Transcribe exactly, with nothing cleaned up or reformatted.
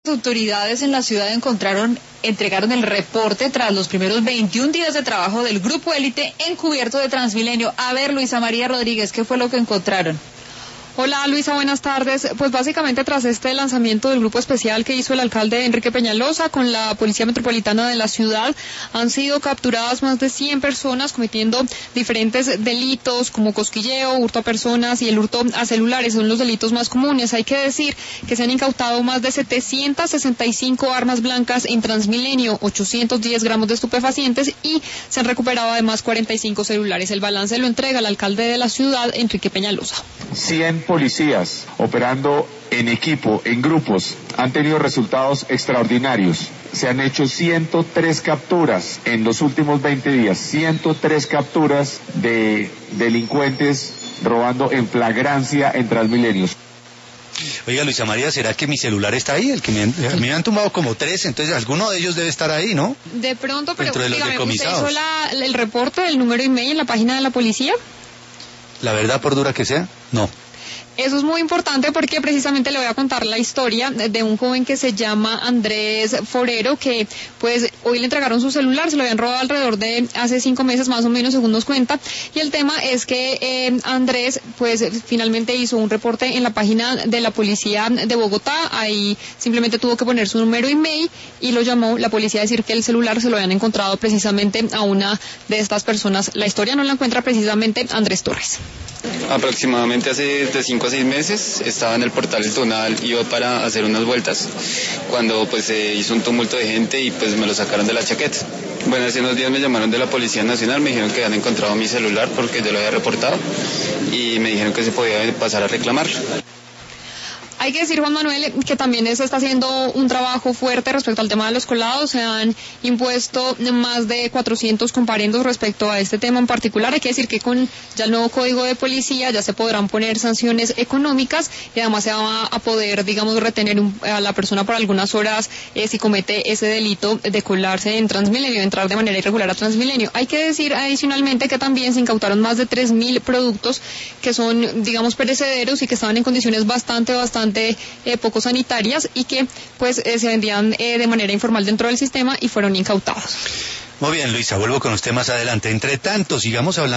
Autoridades en la ciudad encontraron, entregaron el reporte tras los primeros veintiún días de trabajo del Grupo Élite encubierto de Transmilenio. A ver, Luisa María Rodríguez, ¿qué fue lo que encontraron? Hola Luisa, buenas tardes. Pues básicamente tras este lanzamiento del grupo especial que hizo el alcalde Enrique Peñalosa con la Policía Metropolitana de la ciudad, han sido capturadas más de cien personas cometiendo diferentes delitos como cosquilleo, hurto a personas y el hurto a celulares. Son los delitos más comunes. Hay que decir que se han incautado más de setecientas sesenta y cinco armas blancas en Transmilenio, ochocientos diez gramos de estupefacientes y se han recuperado además cuarenta y cinco celulares. El balance lo entrega el alcalde de la ciudad, Enrique Peñalosa. cien policías operando en equipo, en grupos, han tenido resultados extraordinarios. Se han hecho ciento tres capturas en los últimos veinte días, ciento tres capturas de delincuentes robando en flagrancia en Transmilenio. Oiga, Luisa María, ¿será que mi celular está ahí? El que me, a mí me han tumbado como tres, entonces alguno de ellos debe estar ahí, ¿no? De pronto, pero dentro de los dígame, decomisados. ¿usted hizo la, el reporte del número email en la página de la policía? ¿La verdad, por dura que sea? No. Eso es muy importante porque precisamente le voy a contar la historia de un joven que se llama Andrés Forero, que pues hoy le entregaron su celular, se lo habían robado alrededor de hace cinco meses más o menos, según nos cuenta, y el tema es que eh, Andrés pues finalmente hizo un reporte en la página de la policía de Bogotá. Ahí simplemente tuvo que poner su número email y lo llamó la policía a decir que el celular se lo habían encontrado precisamente a una de estas personas. La historia no la encuentra precisamente Andrés Torres. Aproximadamente hace de cinco a seis meses estaba en el portal del Tunal, iba para hacer unas vueltas, cuando pues se hizo un tumulto de gente y pues me lo sacaron de la chaqueta. Bueno, hace unos días me llamaron de la Policía Nacional, me dijeron que habían encontrado mi celular porque yo lo había reportado y me dijeron que se podía pasar a reclamarlo. Hay que decir, Juan Manuel, que también se está haciendo un trabajo fuerte respecto al tema de los colados. Se han impuesto más de cuatrocientos comparendos respecto a este tema en particular. Hay que decir que con ya el nuevo Código de Policía ya se podrán poner sanciones económicas y además se va a poder, digamos, retener un, a la persona por algunas horas eh, si comete ese delito de colarse en Transmilenio, de entrar de manera irregular a Transmilenio. Hay que decir adicionalmente que también se incautaron más de tres mil productos que son, digamos, perecederos y que estaban en condiciones bastante, bastante de eh, poco sanitarias y que pues eh, se vendían eh, de manera informal dentro del sistema y fueron incautados. Muy bien, Luisa, vuelvo con usted más adelante. Entre tanto, sigamos hablando.